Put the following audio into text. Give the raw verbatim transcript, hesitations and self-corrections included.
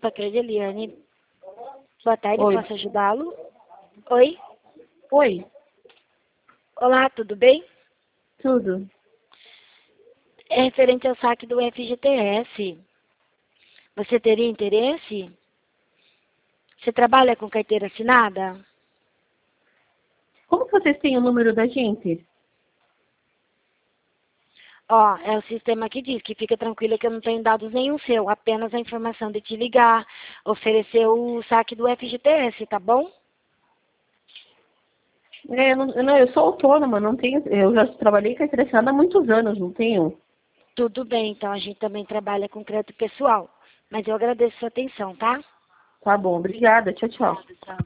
Paquete, Eliane. Boa tarde, Oi. posso ajudá-lo? Oi? Oi, Olá, tudo bem? tudo. É referente ao saque do F G T S. Você teria interesse? Você trabalha com carteira assinada? Como que vocês têm o número da gente? Ó, é o sistema que diz que fica tranquila que eu não tenho dados nenhum seu, apenas a informação de te ligar, oferecer o saque do F G T S, tá bom? É, eu, não, eu não- eu sou autônoma, não tenho. Eu já trabalhei com carteira assinada há muitos anos, não tenho. Tudo bem, então a gente também trabalha com crédito pessoal. Mas eu agradeço a sua atenção, tá? Tá bom, obrigada. Tchau, tchau. Tchau.